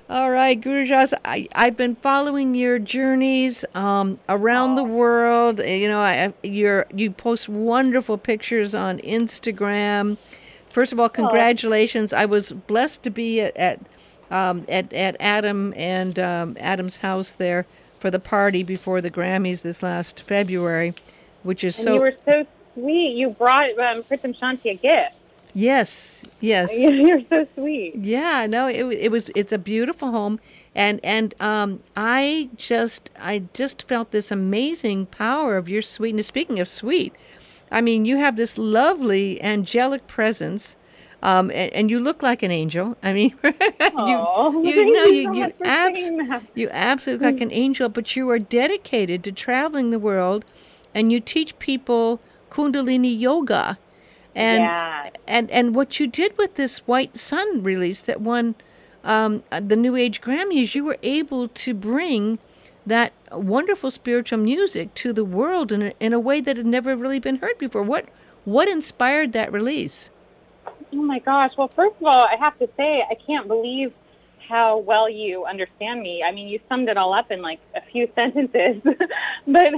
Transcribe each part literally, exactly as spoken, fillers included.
All right, Gurujas, I, I've been following your journeys um, around the Oh, world. Uh, You know, I, you're, you post wonderful pictures on Instagram. First of all, oh, congratulations. I was blessed to be at, at, um, at, at Adam and um, Adam's house there for the party before the Grammys this last February, which is and you so, were so sweet. You brought um, Pritam Shanti a gift. yes, yes. You're so sweet. Yeah, no, it wa- it was it's a beautiful home, and and um I just I just felt this amazing power of your sweetness. Speaking of sweet, I mean you have this lovely angelic presence, um, and, and you look like an angel. I mean, you Oh, you thank know you you so you much for abs saying that. you absolutely look like an angel, but you are dedicated to traveling the world, and you teach people Kundalini yoga and Yeah. and and what you did with this White Sun release that won um, uh, the New Age Grammys, you were able to bring that wonderful spiritual music to the world in a, in a way that had never really been heard before. What what inspired that release? Oh my gosh. Well, first of all, I have to say I can't believe how well you understand me. I mean, you summed it all up in like a few sentences. But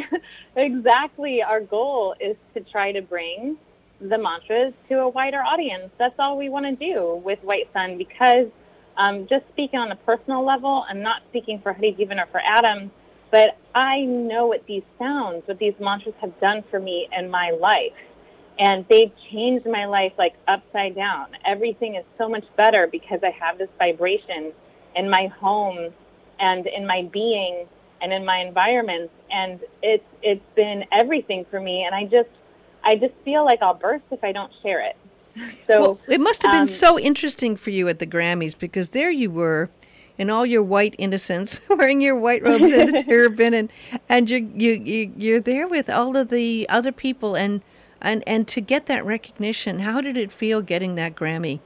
exactly, our goal is to try to bring the mantras to a wider audience. That's all we want to do with White Sun because um, just speaking on a personal level, I'm not speaking for Hari Jivan or for Adam, but I know what these sounds, what these mantras have done for me in my life. And they've changed my life like upside down. Everything is so much better because I have this vibration in my home and in my being and in my environment. And it's it's been everything for me. And I just I just feel like I'll burst if I don't share it. Well, So, it must have been um, so interesting for you at the Grammys because there you were in all your white innocence, wearing your white robes and a turban, and and you you you you're there with all of the other people, and and and to get that recognition. How did it feel getting that Grammy?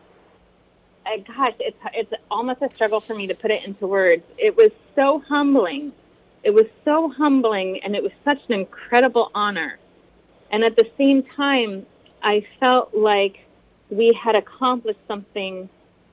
I, gosh, it's it's almost a struggle for me to put it into words. It was so humbling. It was so humbling, and it was such an incredible honor. And at the same time, I felt like we had accomplished something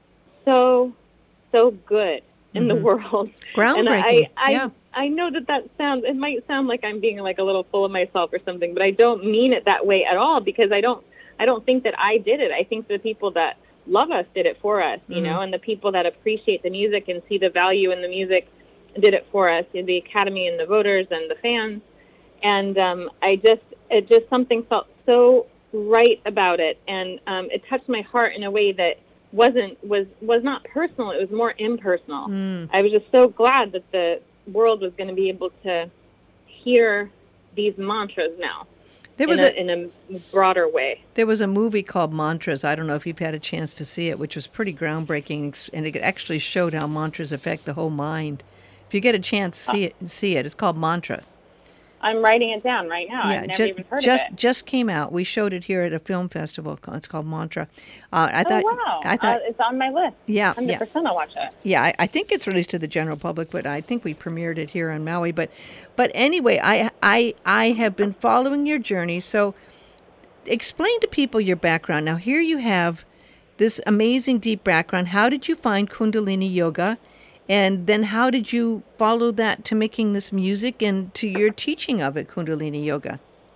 so, so good in the Hmm. world. And Groundbreaking. I, I, Yeah. I know that that sounds, it might sound like I'm being like a little full of myself or something, but I don't mean it that way at all because I don't, I don't think that I did it. I think the people that love us did it for us, you Hmm. know, and the people that appreciate the music and see the value in the music did it for us, the Academy and the voters and the fans. And um, I just, it just something felt so right about it, and um, it touched my heart in a way that wasn't was was not personal. It was more impersonal. Mm. I was just so glad that the world was going to be able to hear these mantras now There in was a a in a broader way. there was a movie called Mantras. I don't know if you've had a chance to see it, which was pretty groundbreaking, and it actually showed how mantras affect the whole mind. If you get a chance, Uh, see it. See it. It's called Mantra. I'm writing it down right now. Yeah, I've never just even heard of just it. just came out. We showed it here at a film festival. It's called Mantra. Uh, I Oh thought wow, I uh, thought it's on my list. yeah one hundred yeah percent I'll watch it. yeah. I, I think it's released to the general public, but I think we premiered it here on Maui. But but anyway, I I I have been following your journey. So explain to people your background. Now here you have this amazing deep background. How did you find Kundalini yoga? And then how did you follow that to making this music and to your teaching of it, Kundalini yoga?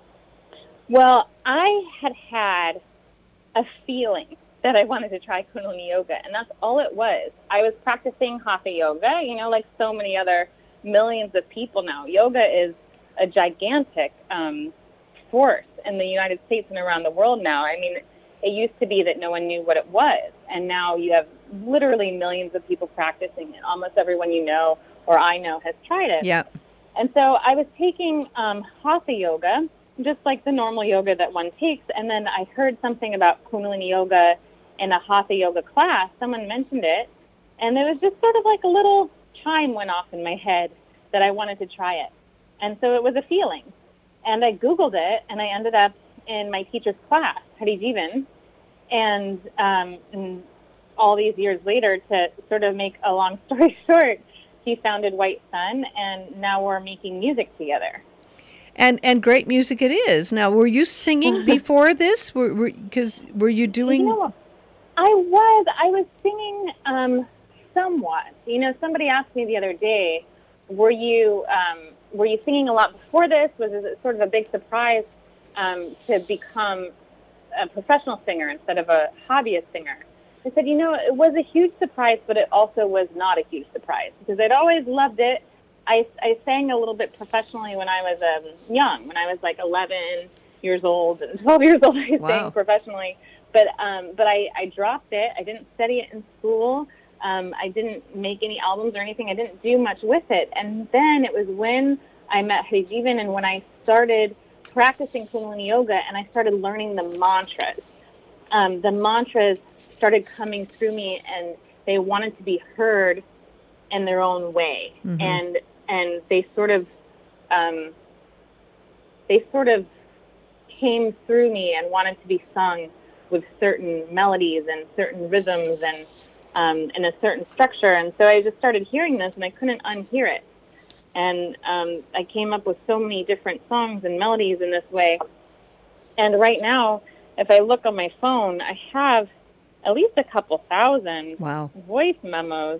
Well, I had had a feeling that I wanted to try Kundalini yoga, and that's all it was. I was practicing Hatha yoga, you know, like so many other millions of people now. Yoga is a gigantic um, force in the United States and around the world now. I mean, it used to be that no one knew what it was, and now you have literally millions of people practicing it. Almost everyone you know or I know has tried it. Yeah. And so I was taking um, Hatha yoga, just like the normal yoga that one takes, and then I heard something about Kundalini yoga in a Hatha yoga class. Someone mentioned it, and there was just sort of like a little chime went off in my head that I wanted to try it. And so it was a feeling. And I Googled it, and I ended up in my teacher's class, Hari Jivan, and, um, and all these years later, to sort of make a long story short, he founded White Sun, and now we're making music together. And and great music it is. Now, were you singing before this? Were because were, were you doing? You know, I was I was singing um, somewhat. You know, somebody asked me the other day, were you um, were you singing a lot before this? Was it sort of a big surprise um, to become a professional singer instead of a hobbyist singer? I said, you know, it was a huge surprise, but it also was not a huge surprise because I'd always loved it. I, I sang a little bit professionally when I was um, young, when I was like eleven years old and twelve years old. I Wow. sang professionally, but um, but I, I dropped it. I didn't study it in school. Um, I didn't make any albums or anything. I didn't do much with it. And then it was when I met Hari Jivan and when I started practicing Kundalini Yoga and I started learning the mantras. Um, the mantras started coming through me, and they wanted to be heard in their own way. Mm-hmm. And and they sort of um, they sort of came through me and wanted to be sung with certain melodies and certain rhythms and um, in a certain structure. And so I just started hearing this, and I couldn't unhear it. And um, I came up with so many different songs and melodies in this way. And right now, if I look on my phone, I have at least a couple thousand wow. voice memos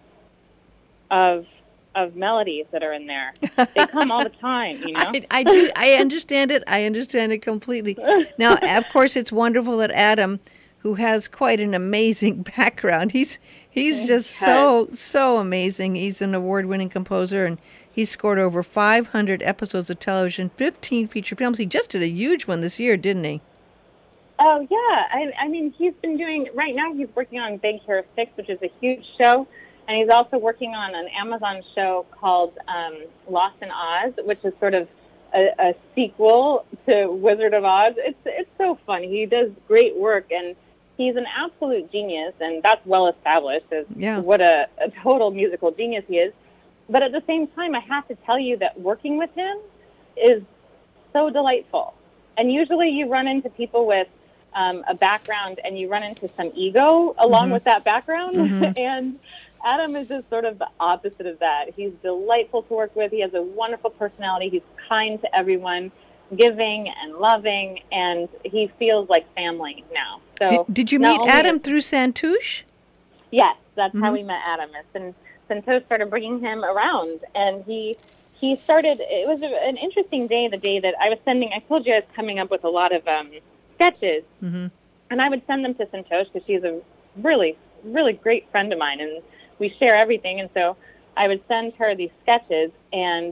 of of melodies that are in there. They come all the time, you know? I, I do. I understand it. I understand it completely. Now, of course, it's wonderful that Adam, who has quite an amazing background, he's he's just so, so amazing. He's an award-winning composer, and he's scored over five hundred episodes of television, fifteen feature films. He just did a huge one this year, didn't he? Oh, yeah. I, I mean, he's been doing, right now he's working on Big Hero six, which is a huge show. And he's also working on an Amazon show called um, Lost in Oz, which is sort of a, a sequel to Wizard of Oz. It's it's so fun. He does great work, and he's an absolute genius, and that's well established as yeah. what a, a total musical genius he is. But at the same time, I have to tell you that working with him is so delightful. And usually you run into people with um, a background, and you run into some ego along mm-hmm. with that background, mm-hmm. and Adam is just sort of the opposite of that. He's delightful to work with. He has a wonderful personality. He's kind to everyone, giving and loving, and he feels like family now. So did, did you meet Adam through Santouche? Yes, that's mm-hmm. how we met Adam. And Santouche started bringing him around, and he he started. It was a, an interesting day. The day that I was sending, I told you I was coming up with a lot of um, sketches, mm-hmm. and I would send them to Santouche because she's a really, really great friend of mine, and we share everything. And so I would send her these sketches, and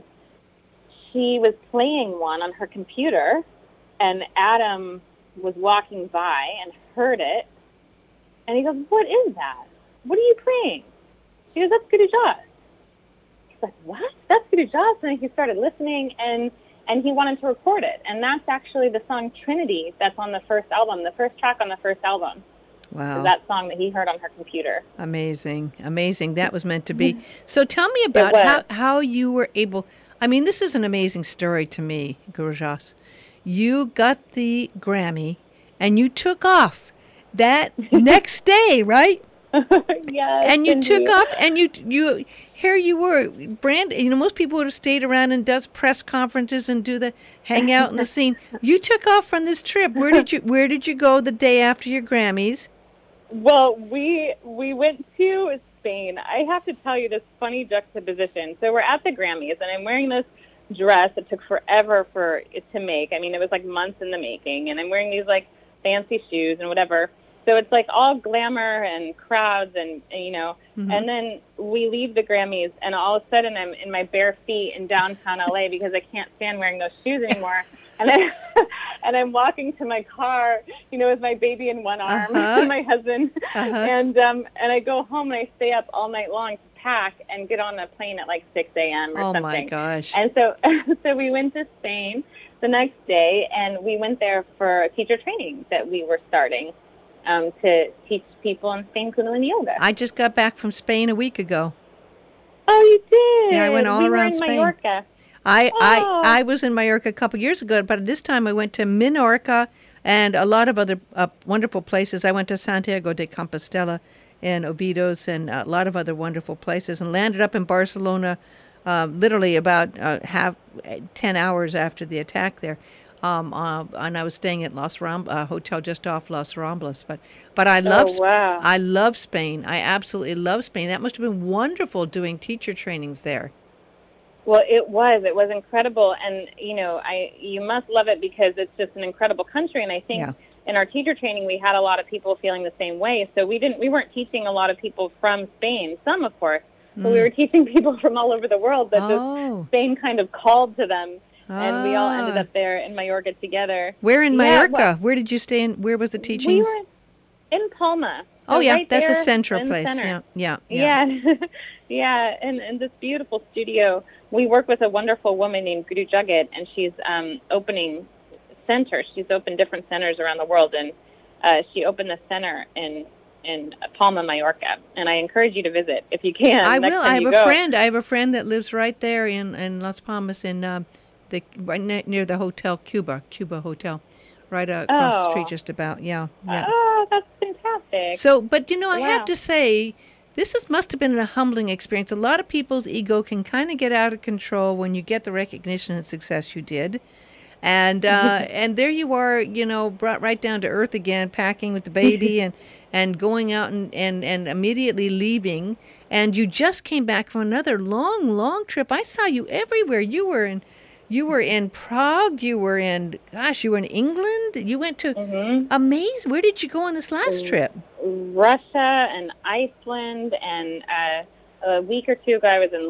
she was playing one on her computer, and Adam was walking by and heard it, and he goes, "What is that? What are you playing?" She goes, "That's Guru Joss." He's like, "What? That's Guru Joss?" And he started listening, and and he wanted to record it. And that's actually the song Trinity that's on the first album, the first track on the first album. Wow. That song that he heard on her computer. Amazing. Amazing. That was meant to be. So tell me about how, how you were able, I mean, this is an amazing story to me, Guru Joss. You got the Grammy and you took off that next day, right? Yes. And you indeed. took off and you, you, here you were, Brand, you know, most people would have stayed around and does press conferences and do the hang out in the scene. You took off from this trip. Where did you, where did you go the day after your Grammys? Well, we we went to Spain. I have to tell you this funny juxtaposition. So we're at the Grammys, and I'm wearing this dress that took forever for it to make. I mean, it was like months in the making, and I'm wearing these like fancy shoes and whatever. So it's like all glamour and crowds and, and you know, mm-hmm. and then we leave the Grammys, and all of a sudden I'm in my bare feet in downtown L A because I can't stand wearing those shoes anymore. And I, and I'm walking to my car, you know, with my baby in one arm uh-huh. and my husband, uh-huh. and um, and I go home and I stay up all night long to pack and get on a plane at like six a.m. or oh something. Oh my gosh! And so so we went to Spain the next day, and we went there for a teacher training that we were starting. Um, to teach people in Spain Kundalini Yoga. I just got back from Spain a week ago. Oh, you did? Yeah, I went all we around were in Spain. Mallorca. I, oh. I I was in Mallorca a couple of years ago, but this time I went to Minorca and a lot of other uh, wonderful places. I went to Santiago de Compostela and Obidos and a lot of other wonderful places, and landed up in Barcelona uh, literally about uh, half ten hours after the attack there. Um, uh, and I was staying at Los Ram, a hotel just off Los Ramblas. But, but I love, Oh, wow. I love Spain. I absolutely love Spain. That must have been wonderful doing teacher trainings there. Well, it was. It was incredible. And, you know, I you must love it because it's just an incredible country. And I think Yeah. in our teacher training, we had a lot of people feeling the same way. So we didn't, we weren't teaching a lot of people from Spain, some, of course, but we were teaching people from all over the world that Oh. just Spain kind of called to them. And we all ended Ah. up there in Mallorca together. Where in Yeah, Mallorca? well, Where did you stay in? Where was the teaching? we were in Palma. Oh, So yeah. right That's a there central in the place. center. Yeah. Yeah. Yeah, yeah, and in this beautiful studio, we work with a wonderful woman named Guru Jagat, and she's um, opening centers. She's opened different centers around the world, and uh, she opened the center in in Palma, Mallorca. And I encourage you to visit if you can. I next will. time I have you a go. friend. I have a friend that lives right there in, in Las Palmas, in uh, the right ne- near the hotel Cuba, Cuba Hotel, right uh, across the Oh. street, just about. Yeah, yeah. Oh, that's fantastic. So, but you know, I have Wow. to say, this is, must have been a humbling experience. A lot of people's ego can kind of get out of control when you get the recognition and success you did. And uh, and there you are, you know, brought right down to earth again, packing with the baby and, and going out and, and, and immediately leaving. And you just came back from another long, long trip. I saw you everywhere. You were in you were in Prague. You were in, gosh, you were in England. You went to, Mhm. amazing. Where did you go on this last trip? Russia and Iceland, and uh, a week or two ago I was in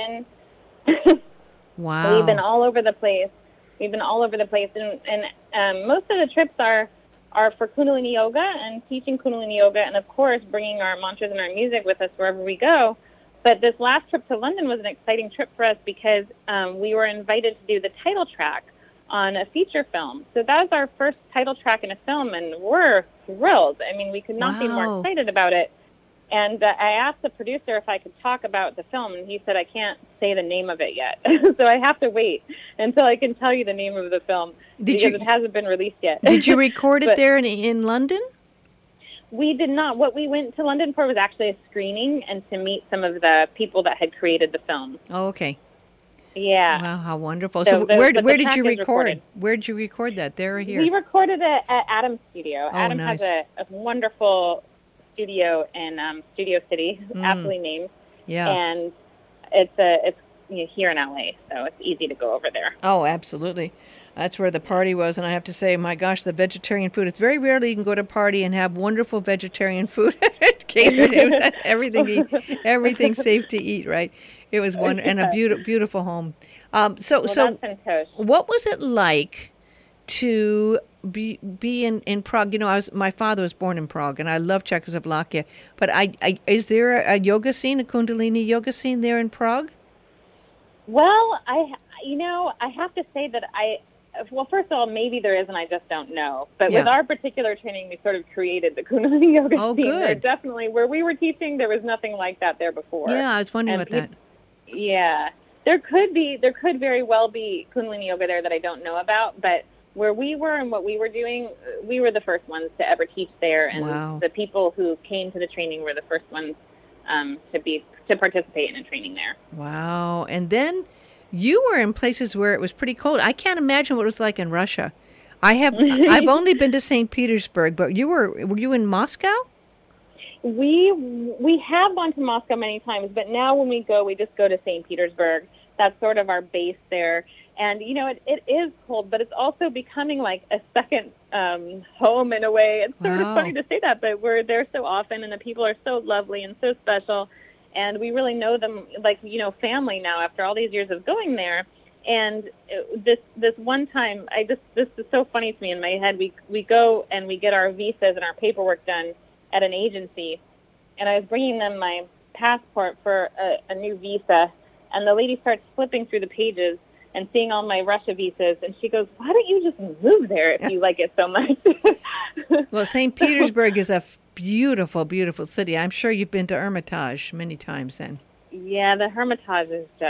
London. Wow. We've been all over the place. We've been all over the place, and, and um, most of the trips are are for Kundalini Yoga and teaching Kundalini Yoga, and of course bringing our mantras and our music with us wherever we go. But this last trip to London was an exciting trip for us because um, we were invited to do the title track on a feature film. So that was our first title track in a film, and we're thrilled. I mean, we could not be more Wow. excited about it. And uh, I asked the producer if I could talk about the film, and he said I can't say the name of it yet. So I have to wait until I can tell you the name of the film Did because you- it hasn't been released yet. Did you record it But there in, in London? We did not. What we went to London for was actually a screening and to meet some of the people that had created the film. Oh, okay. Yeah. Wow, how wonderful. So So, the- where but the where did track you is record? recorded. Where did you record that? There or here? We recorded it at Adam's studio. Oh, Adam nice. has a, a wonderful studio in um, Studio City, Mm. aptly named, yeah. and it's a it's you know, here in L A, so it's easy to go over there. Oh, absolutely. That's where the party was, and I have to say, my gosh, the vegetarian food. It's very rarely you can go to a party and have wonderful vegetarian food catered. It was everything, eat, everything safe to eat, right? It was one and a beautiful, beautiful home. Um, so, Well, so that's Santosh. what was it like to be be in, in Prague? You know, I was my father was born in Prague, and I love Czechoslovakia. But I, I is there a, a yoga scene, a Kundalini yoga scene there in Prague? Well, I you know I have to say that I well first of all maybe there is and I just don't know. But with Yeah. our particular training, we sort of created the Kundalini Yoga Oh, scene. There good. definitely where we were teaching, there was nothing like that there before. Yeah, I was wondering And about that. peop- Yeah, there could be, there could very well be Kundalini Yoga there that I don't know about, but where we were and what we were doing, uh, we were the first ones to ever teach there, and Wow. the people who came to the training were the first ones um, to be to participate in a training there. Wow. And then you were in places where it was pretty cold. I can't imagine what it was like in Russia. I have I've only been to Saint Petersburg, but you were were you in Moscow? We we have gone to Moscow many times, but now when we go, we just go to Saint Petersburg. That's sort of our base there. And, you know, it, it is cold, but it's also becoming like a second um, home in a way. It's sort Wow. of funny to say that, but we're there so often, and the people are so lovely and so special. And we really know them like, you know, family now after all these years of going there. And it, this this one time, I just this is so funny to me in my head. We we go and we get our visas and our paperwork done at an agency, and I was bringing them my passport for a, a new visa, and the lady starts flipping through the pages and seeing all my Russia visas, and she goes, "Why don't you just move there if you like it so much?" Well, Saint Petersburg is a f- beautiful, beautiful city. I'm sure you've been to Hermitage many times then. Yeah, the Hermitage is just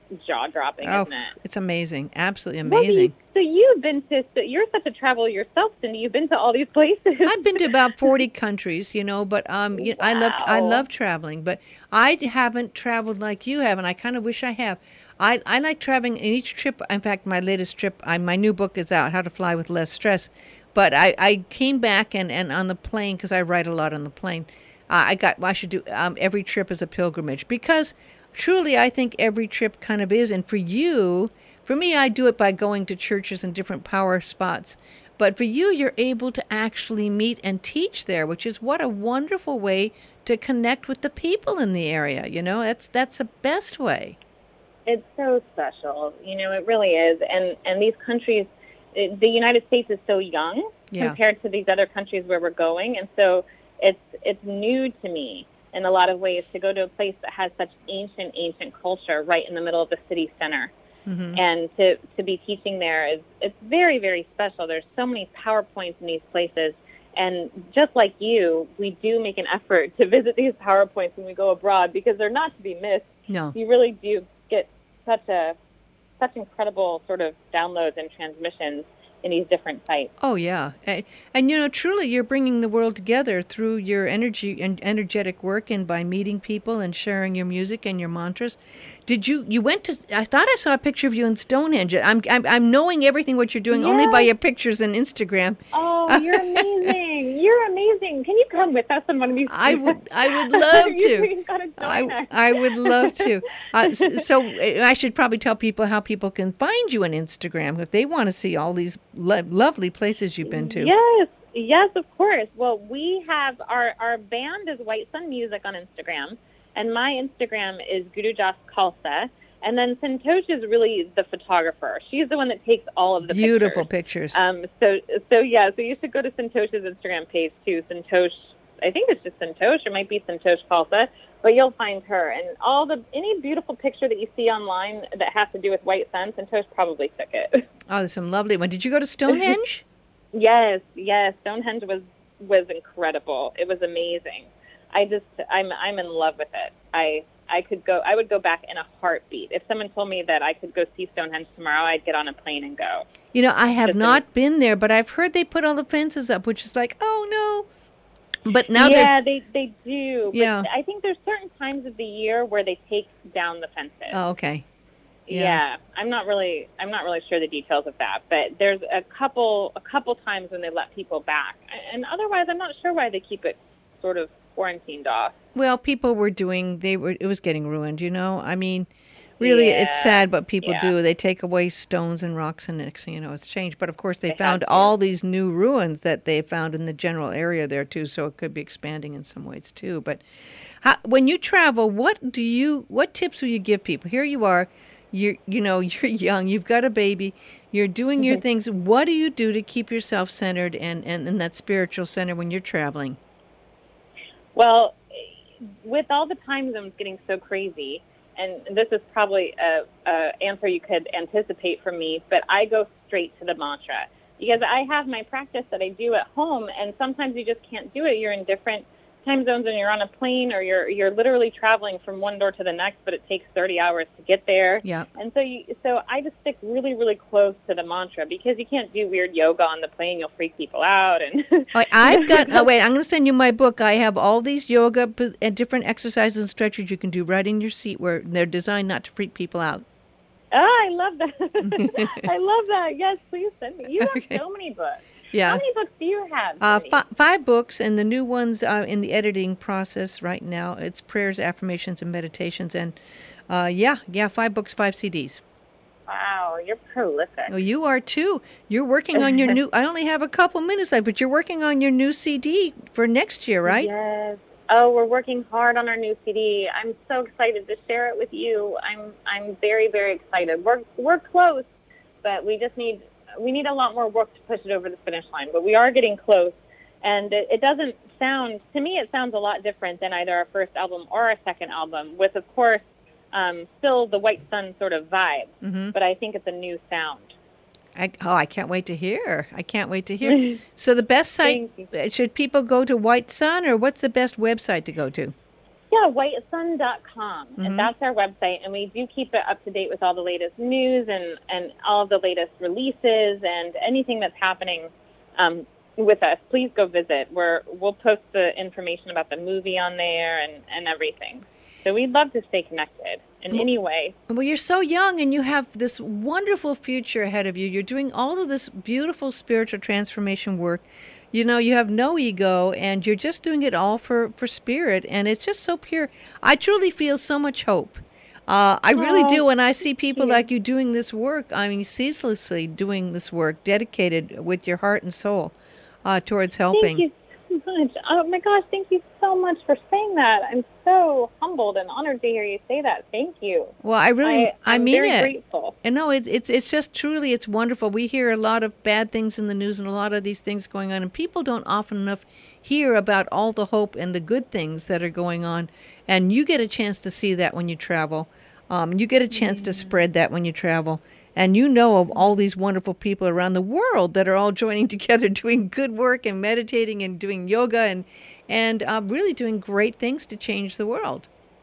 jaw-dropping, Oh, isn't it? it's amazing. Absolutely Well, so, you, amazing. so you've been to, so you're such a traveler yourself, Cindy. You've been to all these places. I've been to about forty countries, you know, but um, you I love I Wow. love traveling, but I haven't traveled like you have, and I kind of wish I have. I, I like traveling in each trip. In fact, my latest trip, I, my new book is out, How to Fly with Less Stress. But I, I came back and, and on the plane, because I write a lot on the plane, uh, I got, well, I should do um, every trip as a pilgrimage, because truly I think every trip kind of is. And for you, for me, I do it by going to churches and different power spots. But for you, you're able to actually meet and teach there, which is what a wonderful way to connect with the people in the area. You know, that's that's the best way. It's so special. You know, it really is. And and these countries, it, the United States is so young Yeah. compared to these other countries where we're going. And so it's it's new to me in a lot of ways to go to a place that has such ancient, ancient culture right in the middle of the city center. Mm-hmm. And to, to be teaching there is it's very, very special. There's so many PowerPoints in these places. And just like you, we do make an effort to visit these PowerPoints when we go abroad because they're not to be missed. No. You really do get such a such incredible sort of downloads and transmissions in these different sites. Oh, yeah. And, and, you know, truly, you're bringing the world together through your energy and energetic work and by meeting people and sharing your music and your mantras. Did you, you went to, I thought I saw a picture of you in Stonehenge. I'm, I'm, I'm knowing everything what you're doing only by Yes. your pictures and Instagram. Oh, you're amazing. You're amazing. Can you come with us on one of these I trips? would, I would love You- to. You've got to join I, us. I would love to. Uh, s- so uh, I should probably tell people how people can find you on Instagram if they want to see all these lo- lovely places you've been to. Yes, yes, of course. Well, we have our, our band is White Sun Music on Instagram, and my Instagram is Gurujas Khalsa. And then Santosh is really the photographer. She's the one that takes all of the Beautiful pictures. pictures. Um, so, so yeah, so you should go to Santosh's Instagram page too. Santosh, I think it's just Santosh. It might be Santosh Khalsa, but you'll find her. And all the any beautiful picture that you see online that has to do with White Sun, Santosh probably took it. Oh, there's some lovely one. Did you go to Stonehenge? Yes, yes. Stonehenge was was incredible. It was amazing. I just I'm I'm in love with it. I I could go I would go back in a heartbeat. If someone told me that I could go see Stonehenge tomorrow, I'd get on a plane and go. You know, I have Just not been there, but I've heard they put all the fences up, which is like, oh no. But now they're, yeah, they they do. But Yeah. I think there's certain times of the year where they take down the fences. oh, okay. Yeah. yeah. I'm not really I'm not really sure the details of that, but there's a couple a couple times when they let people back. And otherwise I'm not sure why they keep it sort of quarantined off. Well, people were doing, they were, it was getting ruined, you know? I mean, really, it's Yeah, sad what people yeah. do. They take away stones and rocks, and next thing you know, it's changed. But of course, they, They found have to. all these new ruins that they found in the general area there, too, so it could be expanding in some ways, too. But how, when you travel, what do you, what tips will you give people? Here you are, you're, you know, you're young, you've got a baby, you're doing your Mhm. things. What do you do to keep yourself centered and, and in that spiritual center when you're traveling? Well, with all the time zones getting so crazy, and this is probably a, a answer you could anticipate from me, but I go straight to the mantra because I have my practice that I do at home, and sometimes you just can't do it. You're in different time zones, and you're on a plane, or you're you're literally traveling from one door to the next, but it takes thirty hours to get there. Yeah. And so you, so I just stick really, really close to the mantra because you can't do weird yoga on the plane. You'll freak people out. And Oh, I've got, oh wait, I'm going to send you my book. I have all these yoga pos- and different exercises and stretches you can do right in your seat where they're designed not to freak people out. Oh, I love that. I love that. Yes, please send me. You have Okay. so many books. Yeah. How many books do you have? Uh, Cindy? fi- five books, and the new ones uh, in the editing process right now. It's prayers, affirmations, and meditations. And uh, yeah, yeah, five books, five C Ds. Wow, you're prolific. Oh, you are too. You're working on your new, I only have a couple minutes left, but you're working on your new C D for next year, right? Yes. Oh, we're working hard on our new C D. I'm so excited to share it with you. I'm I'm very, very excited. We're we're close, but we just need we need a lot more work to push it over the finish line. But we are getting close, and it, it doesn't sound to me. It sounds a lot different than either our first album or our second album, with of course um, still the White Sun sort of vibe. Mm-hmm. But I think it's a new sound. I, oh, I can't wait to hear. I can't wait to hear. So the best site, Thank should people go to White Sun, or what's the best website to go to? Yeah, white sun dot com, Mm-hmm. and that's our website, and we do keep it up to date with all the latest news and, and all of the latest releases and anything that's happening um, with us. Please go visit. We're, we'll post the information about the movie on there and, and everything. So we'd love to stay connected in well, any way. Well, you're so young and you have this wonderful future ahead of you. You're doing all of this beautiful spiritual transformation work. You know, you have no ego and you're just doing it all for, for spirit. And it's just so pure. I truly feel so much hope. Uh, I really Oh, do. When I see people you. like you doing this work, I mean, ceaselessly doing this work, dedicated with your heart and soul uh, towards helping. Thank you so much. Oh, my gosh, thank you so much for saying that. I'm so humbled and honored to hear you say that. Thank you. Well, I really, I, I I'm mean very it. grateful. And no, it's it's it's just truly, it's wonderful. We hear a lot of bad things in the news and a lot of these things going on, and people don't often enough hear about all the hope and the good things that are going on. And you get a chance to see that when you travel. Um, you get a chance to spread that when you travel. And you know of all these wonderful people around the world that are all joining together, doing good work and meditating and doing yoga and and uh, really doing great things to change the world.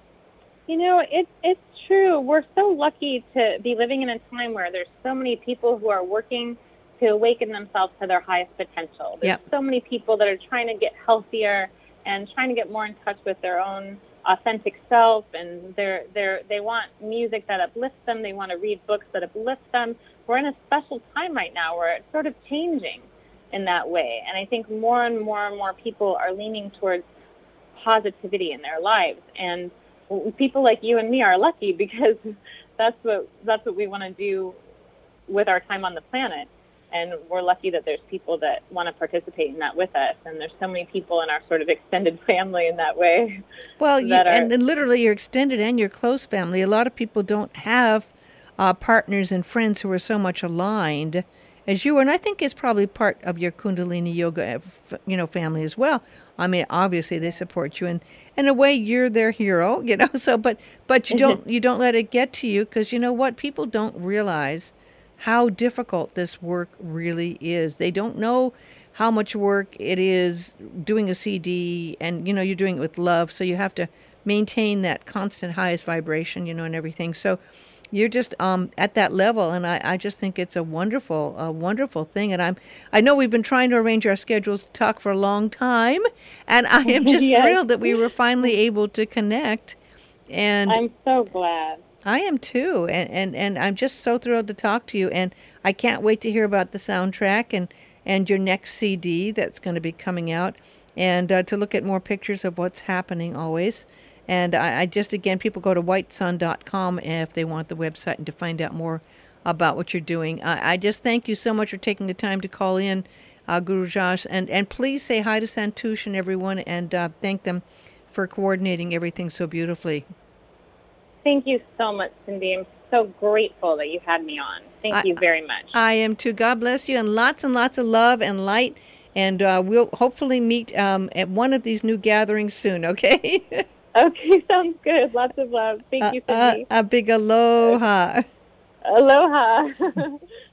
You know, it's it's true. We're so lucky to be living in a time where there's so many people who are working to awaken themselves to their highest potential. There's Yep. so many people that are trying to get healthier and trying to get more in touch with their own authentic self, and they're they're they want music that uplifts them. They want to read books that uplift them. We're in a special time right now where it's sort of changing in that way, and I think more and more and more people are leaning towards positivity in their lives. And people like you and me are lucky because that's what that's what we want to do with our time on the planet. And we're lucky that there's people that want to participate in that with us. And there's so many people in our sort of extended family in that way. Well, you, that are, and, and literally your extended and your close family. A lot of people don't have uh, partners and friends who are so much aligned as you are. And I think it's probably part of your Kundalini Yoga, you know, family as well. I mean, obviously they support you, and in a way you're their hero, you know. So, but but you don't you don't let it get to you, because you know what, people don't realize how difficult this work really is. They don't know how much work it is doing a C D, and you know, you're doing it with love, so you have to maintain that constant highest vibration, you know, and everything. So you're just um, at that level, and I, I just think it's a wonderful, a wonderful thing. And I'm, I know we've been trying to arrange our schedules to talk for a long time, and I am just Yes. thrilled that we were finally able to connect. And I'm so glad. I am too, and, and, and I'm just so thrilled to talk to you, and I can't wait to hear about the soundtrack and, and your next C D that's going to be coming out, and uh, to look at more pictures of what's happening always. And I, I just, again, people go to white sun dot com if they want the website and to find out more about what you're doing. I, I just thank you so much for taking the time to call in, uh, Guru Josh, and, and please say hi to Santush and everyone, and uh, thank them for coordinating everything so beautifully. Thank you so much, Cindy. I'm so grateful that you had me on. Thank I, you very much. I am too. God bless you, and lots and lots of love and light. And uh, we'll hopefully meet um, at one of these new gatherings soon, okay? Okay, sounds good. Lots of love. Thank uh, you, uh, Cindy. a big aloha. Aloha.